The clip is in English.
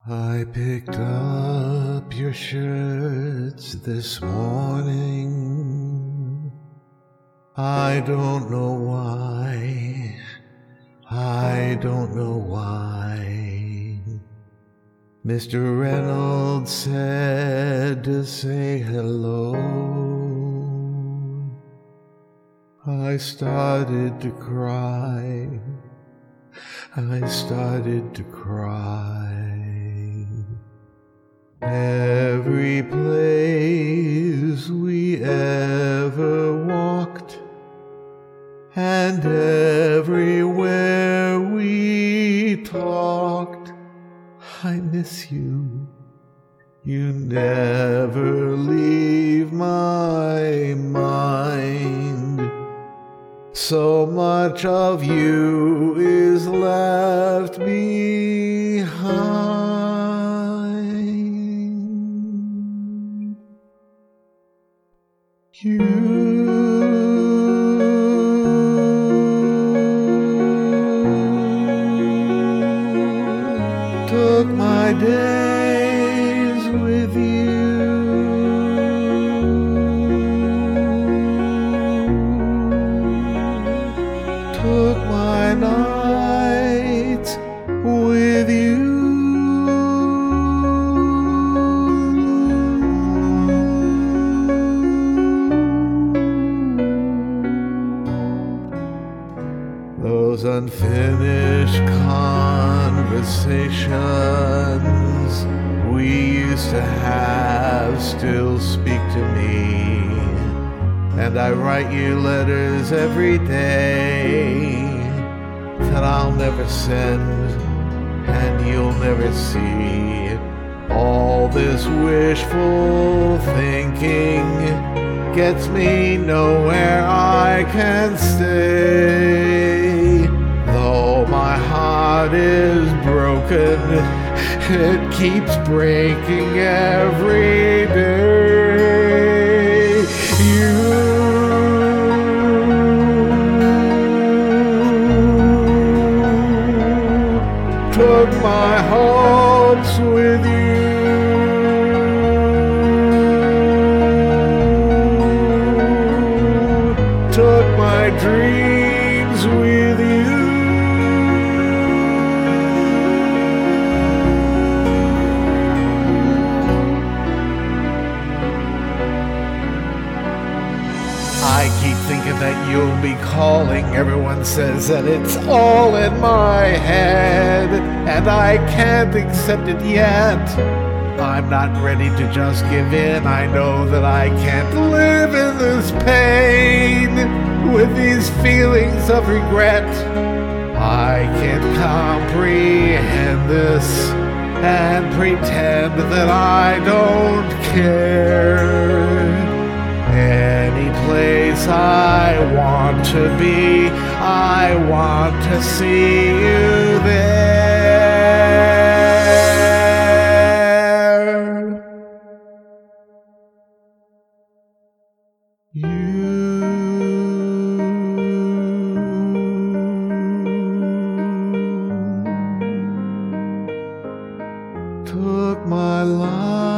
I picked up your shirts this morning. I don't know why. I don't know why. Mr. Reynolds said to say hello. I started to cry. I started to cry. Every place we ever walked, and everywhere we talked, I miss you. You never leave my mind. So much of you is left behind. You took my days with you. Took my nights with you. Those unfinished conversations we used to have still speak to me, and I write you letters every day that I'll never send and you'll never see. All this wishful thinking gets me nowhere I can stay. Though my heart is broken, it keeps breaking every day. You took my hopes with you. Took my dreams with you. I keep thinking that you'll be calling. Everyone says that it's all in my head, and I can't accept it yet. I'm not ready to just give in. I know that I can't live in this pain with these feelings of regret. I can't comprehend this and pretend that I don't care. Any place I want to be, I want to see you there. You took my life.